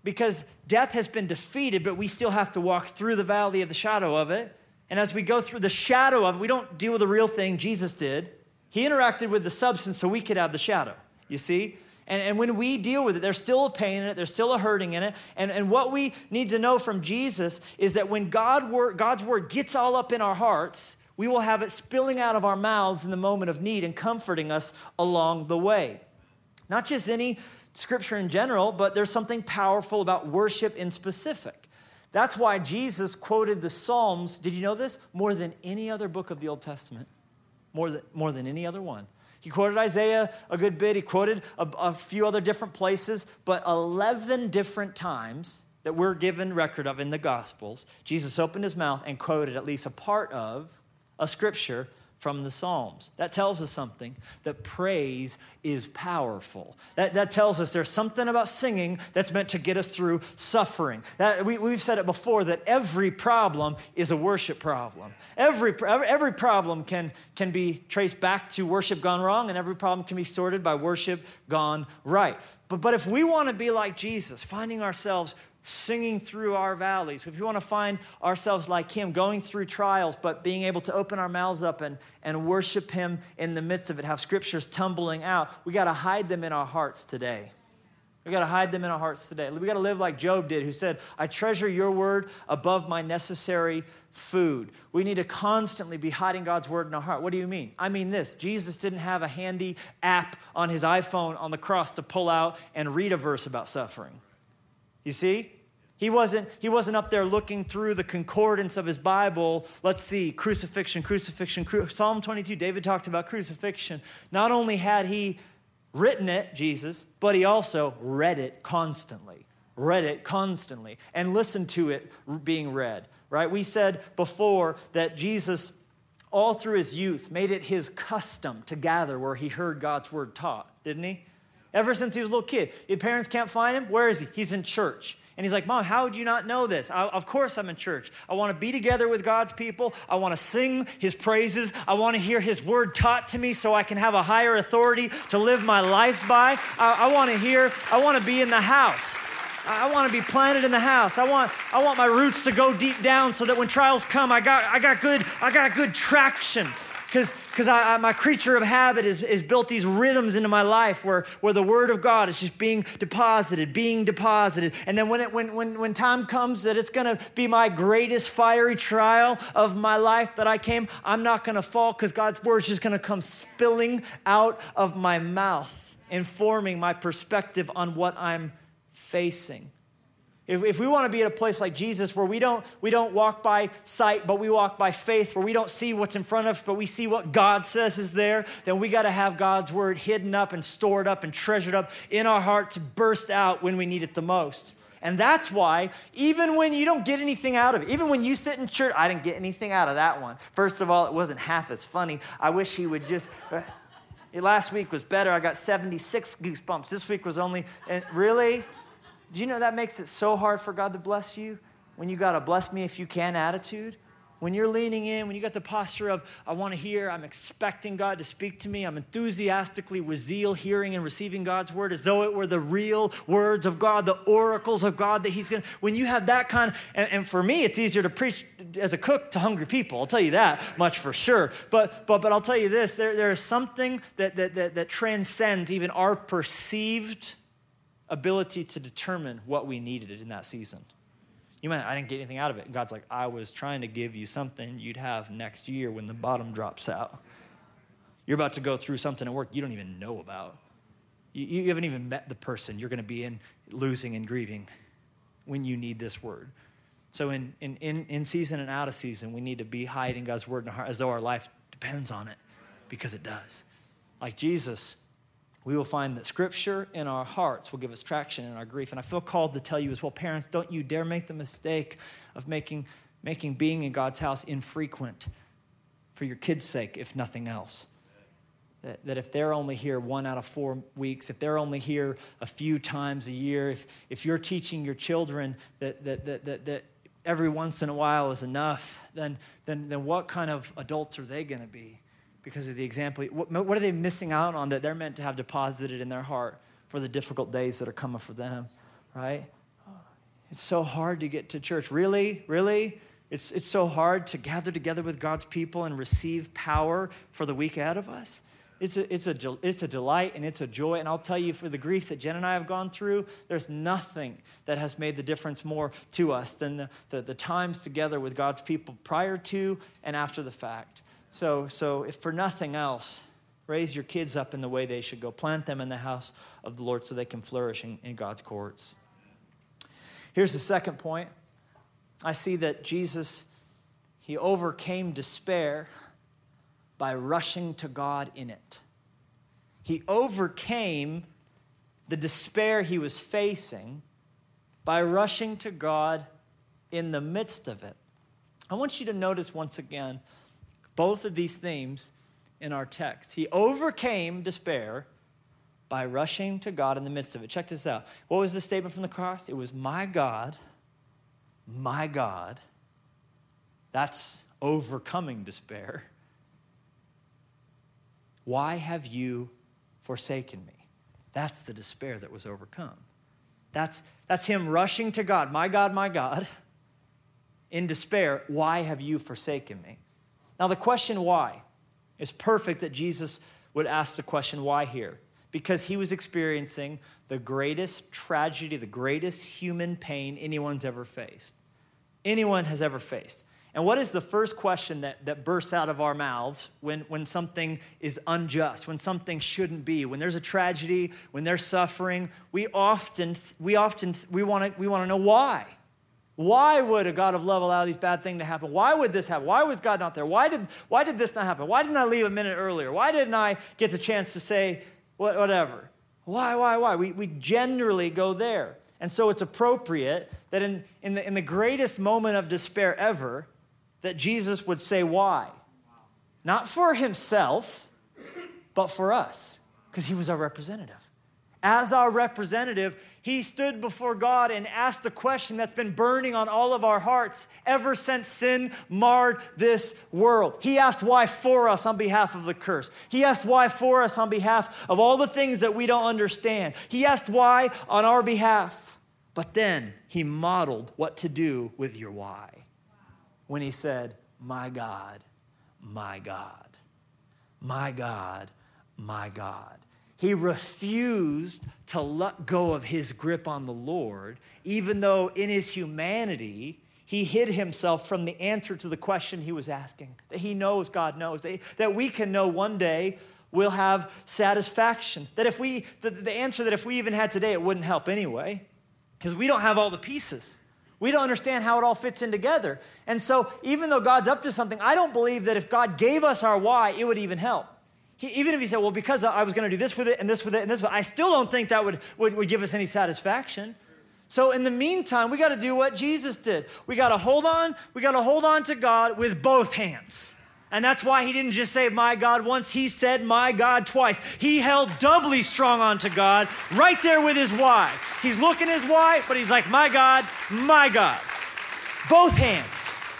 death has been defeated, but we still have to walk through the valley of the shadow of it. And as we go through the shadow of it, we don't deal with the real thing. Jesus did. He interacted with the substance so we could have the shadow, you see? And when we deal with it, there's still a pain in it. There's still a hurting in it. And what we need to know from Jesus is that when God's word gets all up in our hearts, we will have it spilling out of our mouths in the moment of need and comforting us along the way. Not just any scripture in general, but there's something powerful about worship in specific. That's why Jesus quoted the Psalms, did you know this? More than any other book of the Old Testament. More than any other one. He quoted Isaiah a good bit. He quoted a few other different places, but 11 different times that we're given record of in the Gospels, Jesus opened his mouth and quoted at least a part of a scripture from the Psalms. That tells us something, that praise is powerful. That tells us there's something about singing that's meant to get us through suffering. We've said it before, that every problem is a worship problem. Every problem can be traced back to worship gone wrong, and every problem can be sorted by worship gone right. But if we want to be like Jesus, finding ourselves singing through our valleys, if we want to find ourselves like him, going through trials, but being able to open our mouths up and worship him in the midst of it, have scriptures tumbling out, we got to hide them in our hearts today. We got to hide them in our hearts today. We got to live like Job did, who said, I treasure your word above my necessary food. We need to constantly be hiding God's word in our heart. What do you mean? I mean this. Jesus didn't have a handy app on his iPhone on the cross to pull out and read a verse about suffering. You see? He wasn't up there looking through the concordance of his Bible. Let's see, crucifixion. Psalm 22, David talked about crucifixion. Not only had he written it, Jesus, but he also read it constantly, and listened to it being read, right? We said before that Jesus, all through his youth, made it his custom to gather where he heard God's word taught, didn't he? Ever since he was a little kid. His parents can't find him. Where is he? He's in church. And he's like, Mom, how would you not know this? Of course I'm in church. I want to be together with God's people. I want to sing his praises. I want to hear his word taught to me so I can have a higher authority to live my life by. I want to be in the house. I want to be planted in the house. I want my roots to go deep down so that when trials come, I got good traction. Because my creature of habit is built these rhythms into my life where the word of God is just being deposited. And then when time comes that it's going to be my greatest fiery trial of my life that I'm not going to fall, because God's word is just going to come spilling out of my mouth, informing my perspective on what I'm facing. If we want to be at a place like Jesus where we don't walk by sight, but we walk by faith, where we don't see what's in front of us, but we see what God says is there, then we got to have God's word hidden up and stored up and treasured up in our heart to burst out when we need it the most. And that's why, even when you don't get anything out of it, even when you sit in church, I didn't get anything out of that one. First of all, it wasn't half as funny. I wish he would just... Last week was better. I got 76 goosebumps. This week was only... Really? Do you know that makes it so hard for God to bless you? When you got a bless me if you can attitude? When you're leaning in, when you got the posture of, I want to hear, I'm expecting God to speak to me, I'm enthusiastically with zeal hearing and receiving God's word as though it were the real words of God, the oracles of God that he's going to, when you have that kind of, and for me, it's easier to preach as a cook to hungry people. I'll tell you that much for sure. But I'll tell you this, there is something that transcends even our perceived ability to determine what we needed in that season. You might, I didn't get anything out of it. And God's like, I was trying to give you something you'd have next year when the bottom drops out. You're about to go through something at work you don't even know about. You haven't even met the person you're going to be in losing and grieving when you need this word. So in season and out of season, we need to be hiding God's word in our heart as though our life depends on it, because it does. Like Jesus, we will find that scripture in our hearts will give us traction in our grief. And I feel called to tell you as well, parents, don't you dare make the mistake of making being in God's house infrequent for your kids' sake, if nothing else. That if they're only here 1 out of 4 weeks, if they're only here a few times a year, if you're teaching your children that every once in a while is enough, then what kind of adults are they going to be because of the example? What are they missing out on that they're meant to have deposited in their heart for the difficult days that are coming for them, right? It's so hard to get to church. Really? It's so hard to gather together with God's people and receive power for the week ahead of us. It's a delight and it's a joy. And I'll tell you, for the grief that Jen and I have gone through, there's nothing that has made the difference more to us than the times together with God's people prior to and after the fact. So if for nothing else, raise your kids up in the way they should go. Plant them in the house of the Lord so they can flourish in God's courts. Here's the second point. I see that Jesus, he overcame despair by rushing to God in it. He overcame the despair he was facing by rushing to God in the midst of it. I want you to notice once again both of these themes in our text. He overcame despair by rushing to God in the midst of it. Check this out. What was the statement from the cross? It was, my God, that's overcoming despair. Why have you forsaken me? That's the despair that was overcome. That's him rushing to God, my God, in despair, why have you forsaken me? Now the question why is perfect that Jesus would ask the question why here. Because he was experiencing the greatest tragedy, the greatest human pain anyone's ever faced. Anyone has ever faced. And what is the first question that bursts out of our mouths when something is unjust, when something shouldn't be, when there's a tragedy, when there's suffering? We want to know why. Why would a God of love allow these bad things to happen? Why would this happen? Why was God not there? Why did this not happen? Why didn't I leave a minute earlier? Why didn't I get the chance to say whatever? Why? We generally go there. And so it's appropriate that in the greatest moment of despair ever, that Jesus would say why. Not for himself, but for us, because he was our representative. As our representative, he stood before God and asked the question that's been burning on all of our hearts ever since sin marred this world. He asked why for us on behalf of the curse. He asked why for us on behalf of all the things that we don't understand. He asked why on our behalf. But then he modeled what to do with your why when he said, my God, my God, my God, my God. He refused to let go of his grip on the Lord, even though in his humanity, he hid himself from the answer to the question he was asking, that he knows God knows, that we can know one day we'll have satisfaction. That if the answer that if we even had today, it wouldn't help anyway, because we don't have all the pieces. We don't understand how it all fits in together. And so even though God's up to something, I don't believe that if God gave us our why, it would even help. Even if he said, well, because I was going to do this with it and this with it and this with it, I still don't think that would give us any satisfaction. So in the meantime, we got to do what Jesus did. We got to hold on to God with both hands. And that's why he didn't just say, my God, once. He said, my God, twice. He held doubly strong onto God right there with his why. He's looking his why, but he's like, my God, my God. Both hands.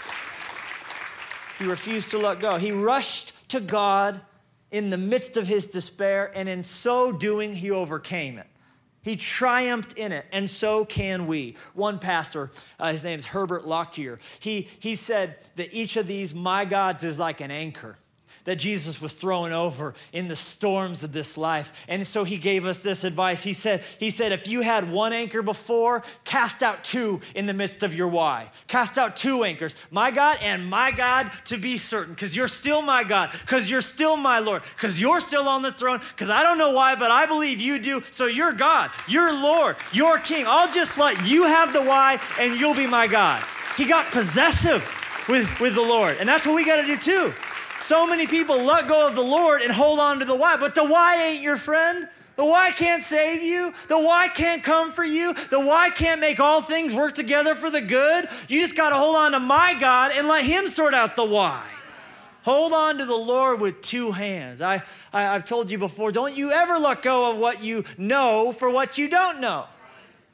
He refused to let go. He rushed to God in the midst of his despair, and in so doing, he overcame it. He triumphed in it, and so can we. One pastor, his name is Herbert Lockyer, he said that each of these my gods is like an anchor that Jesus was throwing over in the storms of this life. And so he gave us this advice. He said, if you had one anchor before, cast out two in the midst of your why. Cast out two anchors, my God and my God, to be certain, because you're still my God, because you're still my Lord, because you're still on the throne, because I don't know why, but I believe you do. So you're God, you're Lord, you're King. I'll just let you have the why and you'll be my God. He got possessive with the Lord. And that's what we got to do too. So many people let go of the Lord and hold on to the why, but the why ain't your friend. The why can't save you. The why can't come for you. The why can't make all things work together for the good. You just got to hold on to my God and let him sort out the why. Hold on to the Lord with two hands. I've told you before, don't you ever let go of what you know for what you don't know.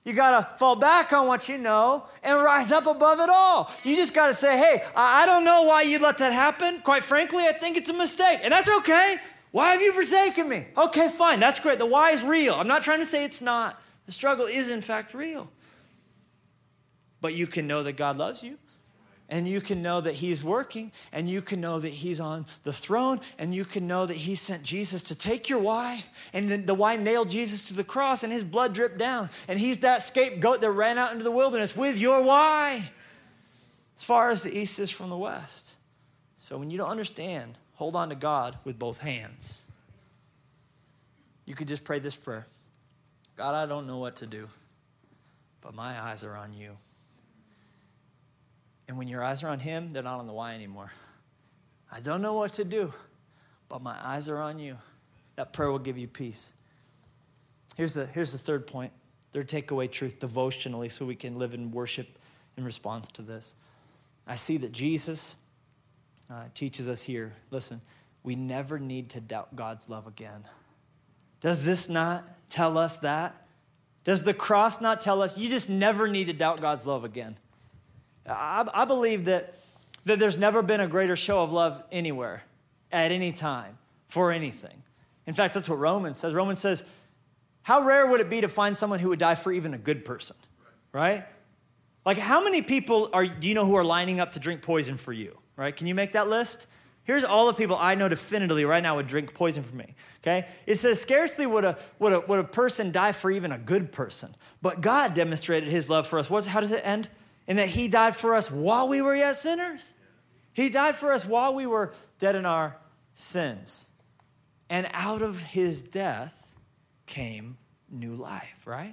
You got to fall back on what you know and rise up above it all. You just got to say, hey, I don't know why you let that happen. Quite frankly, I think it's a mistake. And that's okay. Why have you forsaken me? Okay, fine. That's great. The why is real. I'm not trying to say it's not. The struggle is, in fact, real. But you can know that God loves you. And you can know that he's working, and you can know that he's on the throne, and you can know that he sent Jesus to take your why, and then the why nailed Jesus to the cross, and his blood dripped down, and he's that scapegoat that ran out into the wilderness with your why, as far as the east is from the west. So when you don't understand, hold on to God with both hands. You could just pray this prayer. God, I don't know what to do, but my eyes are on you. And when your eyes are on him, they're not on the why anymore. I don't know what to do, but my eyes are on you. That prayer will give you peace. Here's the third point, third takeaway truth devotionally, so we can live in worship in response to this. I see that Jesus teaches us here, listen, we never need to doubt God's love again. Does this not tell us that? Does the cross not tell us you just never need to doubt God's love again? I believe that there's never been a greater show of love anywhere, at any time, for anything. In fact, that's what Romans says. Romans says, how rare would it be to find someone who would die for even a good person, right? Like how many people do you know who are lining up to drink poison for you, right? Can you make that list? Here's all the people I know definitively right now would drink poison for me, okay? It says, scarcely would a person die for even a good person, but God demonstrated his love for us. How does it end? And that he died for us while we were yet sinners. He died for us while we were dead in our sins. And out of his death came new life, right?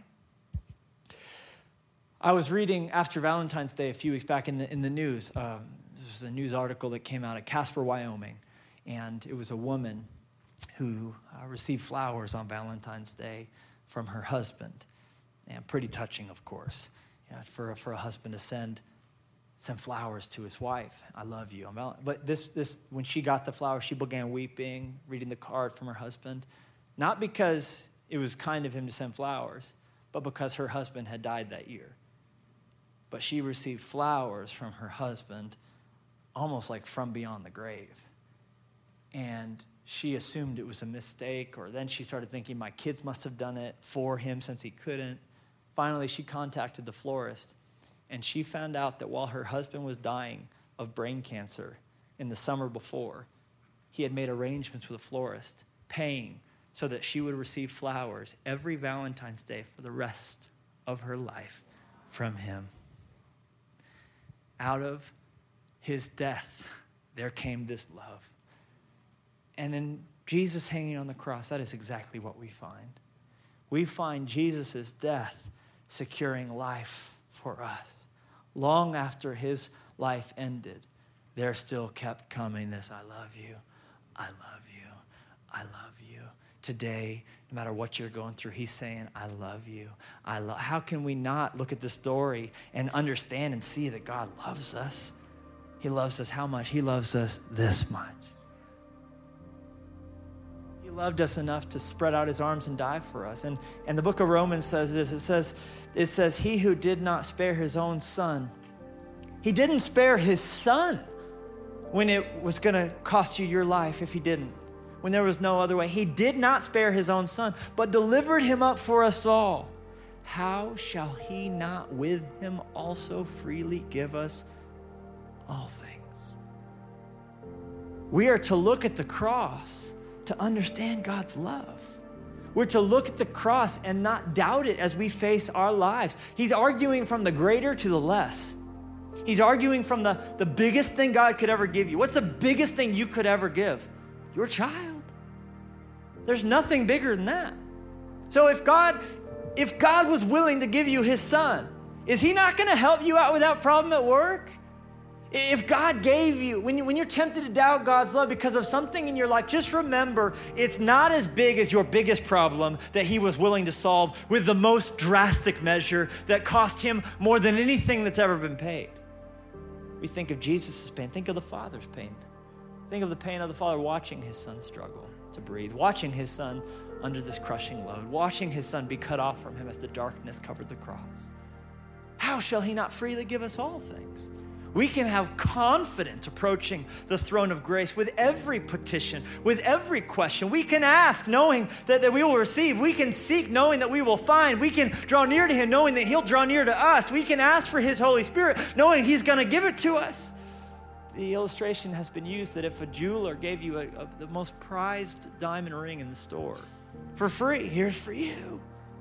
I was reading after Valentine's Day a few weeks back in the news. This was a news article that came out of Casper, Wyoming. And it was a woman who received flowers on Valentine's Day from her husband. And pretty touching, of course. Yeah, for a husband to send flowers to his wife. I love you. But this when she got the flowers, she began weeping, reading the card from her husband. Not because it was kind of him to send flowers, but because her husband had died that year. But she received flowers from her husband almost like from beyond the grave. And she assumed it was a mistake, or then she started thinking my kids must have done it for him since he couldn't. Finally, she contacted the florist, and she found out that while her husband was dying of brain cancer in the summer before, he had made arrangements with a florist, paying so that she would receive flowers every Valentine's Day for the rest of her life from him. Out of his death, there came this love. And in Jesus hanging on the cross, that is exactly what we find. We find Jesus' death securing life for us. Long after his life ended, there still kept coming this, I love you, I love you, I love you. Today, no matter what you're going through, he's saying, I love you. How can we not look at the story and understand and see that God loves us? He loves us how much? He loves us this much. He loved us enough to spread out his arms and die for us. And the book of Romans says this. It says, he who did not spare his own son. He didn't spare his son when it was going to cost you your life if he didn't. When there was no other way. He did not spare his own son, but delivered him up for us all. How shall he not with him also freely give us all things? We are to look at the cross to understand God's love. We're to look at the cross and not doubt it as we face our lives. He's arguing from the greater to the less. He's arguing from the biggest thing God could ever give you. What's the biggest thing you could ever give? Your child. There's nothing bigger than that. So if God was willing to give you his son, is he not going to help you out with that problem at work? If God gave you, when you're tempted to doubt God's love because of something in your life, just remember it's not as big as your biggest problem that he was willing to solve with the most drastic measure that cost him more than anything that's ever been paid. We think of Jesus' pain. Think of the Father's pain. Think of the pain of the Father watching his son struggle to breathe, watching his son under this crushing load, watching his son be cut off from him as the darkness covered the cross. How shall he not freely give us all things? We can have confidence approaching the throne of grace with every petition, with every question. We can ask knowing that we will receive. We can seek knowing that we will find. We can draw near to him knowing that he'll draw near to us. We can ask for his Holy Spirit knowing he's going to give it to us. The illustration has been used that if a jeweler gave you the most prized diamond ring in the store for free, here's for you.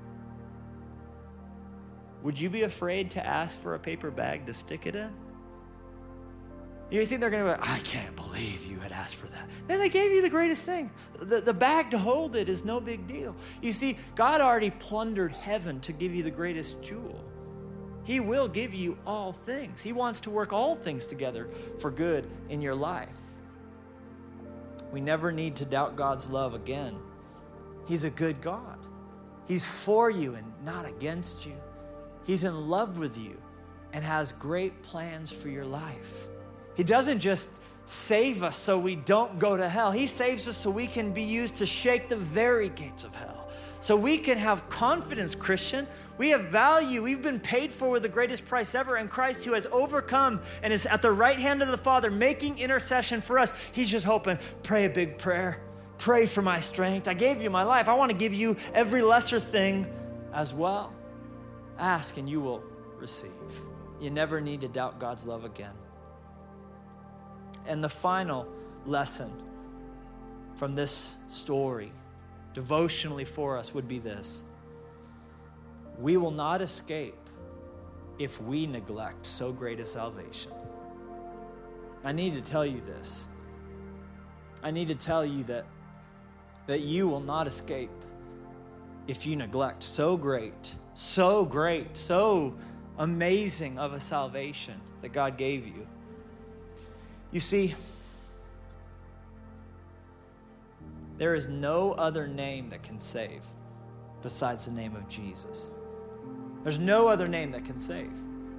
Would you be afraid to ask for a paper bag to stick it in? You think they're going to be like, I can't believe you had asked for that. Then they gave you the greatest thing. The bag to hold it is no big deal. You see, God already plundered heaven to give you the greatest jewel. He will give you all things. He wants to work all things together for good in your life. We never need to doubt God's love again. He's a good God. He's for you and not against you. He's in love with you and has great plans for your life. He doesn't just save us so we don't go to hell. He saves us so we can be used to shake the very gates of hell. So we can have confidence, Christian. We have value. We've been paid for with the greatest price ever. And Christ, who has overcome and is at the right hand of the Father, making intercession for us. He's just hoping, pray a big prayer. Pray for my strength. I gave you my life. I want to give you every lesser thing as well. Ask and you will receive. You never need to doubt God's love again. And the final lesson from this story, devotionally for us, would be this. We will not escape if we neglect so great a salvation. I need to tell you this. I need to tell you that you will not escape if you neglect so great, so amazing of a salvation that God gave you. You see, there is no other name that can save besides the name of Jesus. There's no other name that can save.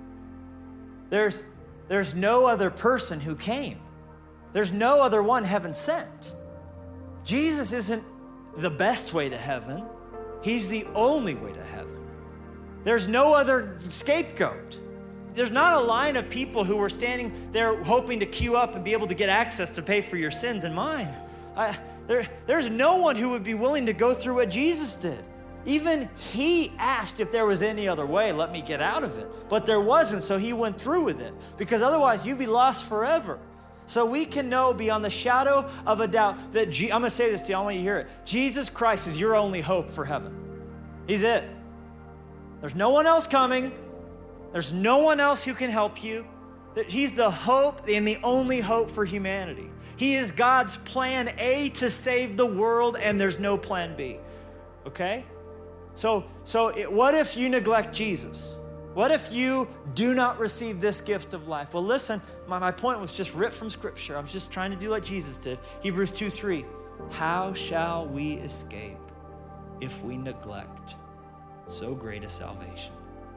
There's no other person who came. There's no other one heaven sent. Jesus isn't the best way to heaven. He's the only way to heaven. There's no other scapegoat. There's not a line of people who were standing there hoping to queue up and be able to get access to pay for your sins and mine. There's no one who would be willing to go through what Jesus did. Even he asked if there was any other way, let me get out of it. But there wasn't, so he went through with it. Because otherwise you'd be lost forever. So we can know beyond the shadow of a doubt that, I'm going to say this to you, I want you to hear it. Jesus Christ is your only hope for heaven. He's it. There's no one else coming. There's no one else who can help you. He's the hope and the only hope for humanity. He is God's plan A to save the world, and there's no plan B. Okay? So what if you neglect Jesus? What if you do not receive this gift of life? Well, listen, my point was just ripped from Scripture. I was just trying to do like Jesus did. Hebrews 2:3. How shall we escape if we neglect so great a salvation?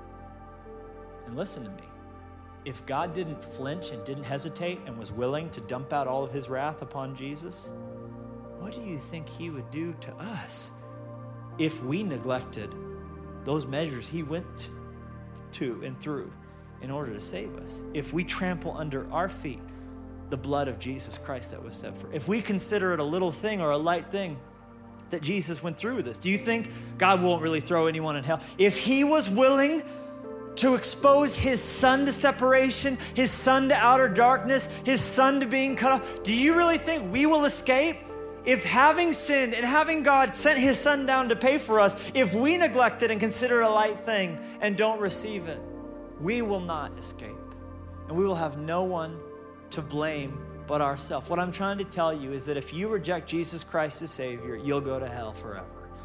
And listen to me. If God didn't flinch and didn't hesitate and was willing to dump out all of his wrath upon Jesus, what do you think he would do to us if we neglected those measures he went to and through in order to save us? If we trample under our feet the blood of Jesus Christ that was set free, if we consider it a little thing or a light thing that Jesus went through with us, do you think God won't really throw anyone in hell? If he was willing to expose his son to separation, his son to outer darkness, his son to being cut off, do you really think we will escape? If having sinned and having God sent his son down to pay for us, if we neglect it and consider it a light thing and don't receive it, we will not escape. And we will have no one to blame but ourselves. What I'm trying to tell you is that if you reject Jesus Christ as Savior, you'll go to hell forever.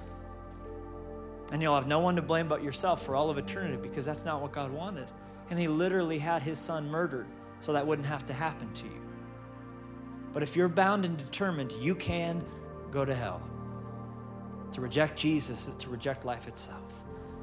And you'll have no one to blame but yourself for all of eternity, because that's not what God wanted. And he literally had his son murdered so that wouldn't have to happen to you. But if you're bound and determined, you can go to hell. To reject Jesus is to reject life itself.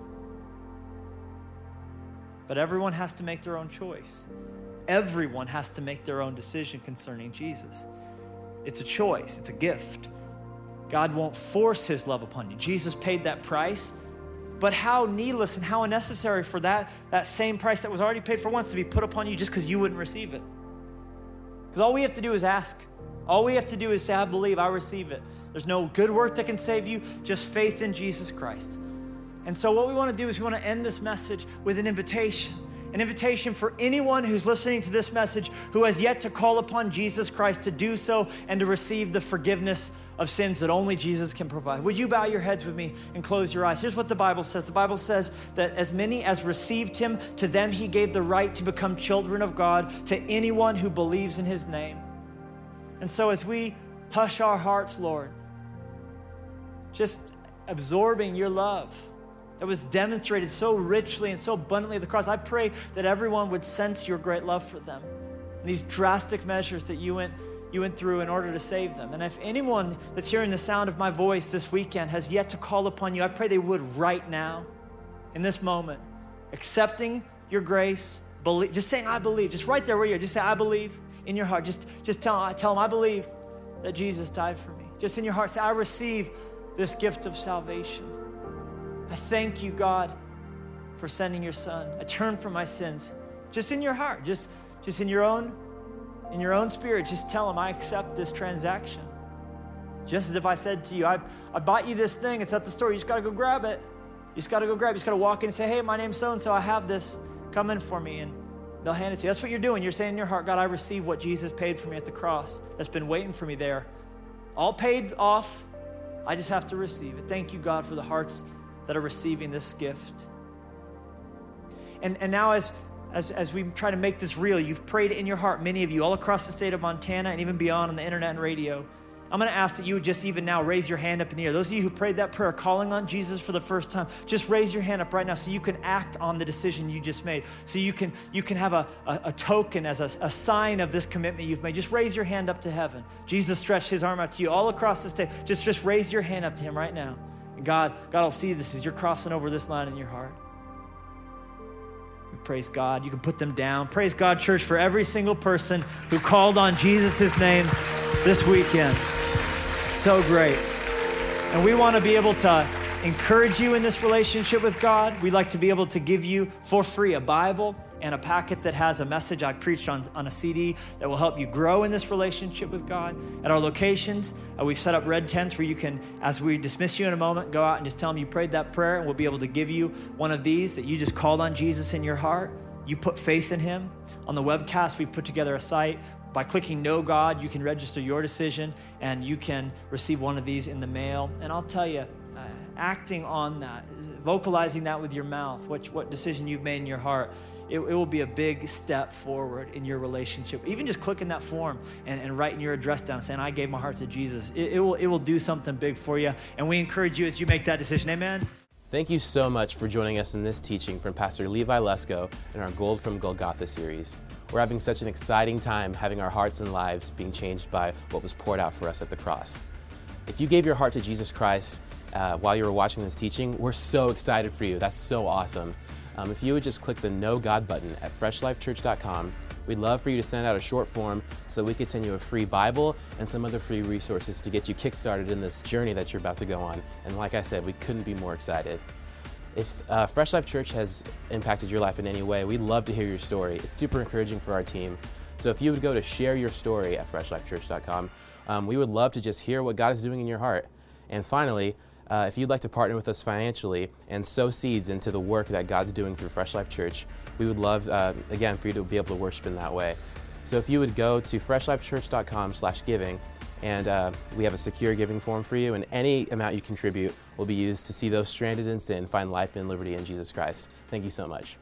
But everyone has to make their own choice. Everyone has to make their own decision concerning Jesus. It's a choice. It's a gift. God won't force his love upon you. Jesus paid that price, but how needless and how unnecessary for that same price that was already paid for once to be put upon you just because you wouldn't receive it. Because all we have to do is ask. All we have to do is say, I believe, I receive it. There's no good work that can save you, just faith in Jesus Christ. And so what we want to do is we want to end this message with an invitation for anyone who's listening to this message who has yet to call upon Jesus Christ to do so and to receive the forgiveness of sins that only Jesus can provide. Would you bow your heads with me and close your eyes? Here's what the Bible says. The Bible says that as many as received him, to them he gave the right to become children of God, to anyone who believes in his name. And so as we hush our hearts, Lord, just absorbing your love that was demonstrated so richly and so abundantly at the cross, I pray that everyone would sense your great love for them and these drastic measures that you went through in order to save them. And if anyone that's hearing the sound of my voice this weekend has yet to call upon you, I pray they would right now, in this moment, accepting your grace, just saying, I believe, just right there where you are, just say, I believe in your heart. Just tell them, I believe that Jesus died for me. Just in your heart, say, I receive this gift of salvation. I thank you, God, for sending your son. I turn from my sins. Just in your heart, just in your own spirit, just tell him, I accept this transaction. Just as if I said to you, I bought you this thing, it's at the store, you just gotta go grab it. You just gotta walk in and say, hey, my name's so-and-so, I have this, come in for me, and they'll hand it to you. That's what you're doing. You're saying in your heart, God, I receive what Jesus paid for me at the cross that's been waiting for me there. All paid off, I just have to receive it. Thank you, God, for the hearts that are receiving this gift. And now as we try to make this real, you've prayed in your heart, many of you all across the state of Montana and even beyond on the internet and radio. I'm gonna ask that you would just even now raise your hand up in the air. Those of you who prayed that prayer, calling on Jesus for the first time, just raise your hand up right now so you can act on the decision you just made. So you can have a token as a sign of this commitment you've made. Just raise your hand up to heaven. Jesus stretched his arm out to you all across the state. Just raise your hand up to him right now. And God will see this as you're crossing over this line in your heart. Praise God. You can put them down. Praise God, church, for every single person who called on Jesus' name this weekend. So great. And we want to be able to encourage you in this relationship with God. We'd like to be able to give you for free a Bible and a packet that has a message I preached on a CD that will help you grow in this relationship with God. At our locations, we've set up red tents where you can, as we dismiss you in a moment, go out and just tell them you prayed that prayer, and we'll be able to give you one of these that you just called on Jesus in your heart. You put faith in him. On the webcast, we've put together a site. By clicking Know God, you can register your decision and you can receive one of these in the mail. And I'll tell you, acting on that, vocalizing that with your mouth, what decision you've made in your heart, it will be a big step forward in your relationship. Even just clicking that form and writing your address down, saying, I gave my heart to Jesus, it will do something big for you. And we encourage you as you make that decision. Amen. Thank you so much for joining us in this teaching from Pastor Levi Lesko in our Gold from Golgotha series. We're having such an exciting time having our hearts and lives being changed by what was poured out for us at the cross. If you gave your heart to Jesus Christ while you were watching this teaching, we're so excited for you. That's so awesome. If you would just click the Know God button at FreshLifeChurch.com, we'd love for you to send out a short form so that we could send you a free Bible and some other free resources to get you kickstarted in this journey that you're about to go on. And like I said, we couldn't be more excited. If Fresh Life Church has impacted your life in any way, we'd love to hear your story. It's super encouraging for our team. So if you would go to share your story at FreshLifeChurch.com, we would love to just hear what God is doing in your heart. And finally, if you'd like to partner with us financially and sow seeds into the work that God's doing through Fresh Life Church, we would love, again, for you to be able to worship in that way. So if you would go to FreshLifeChurch.com/giving, and we have a secure giving form for you, and any amount you contribute will be used to see those stranded in sin find life and liberty in Jesus Christ. Thank you so much.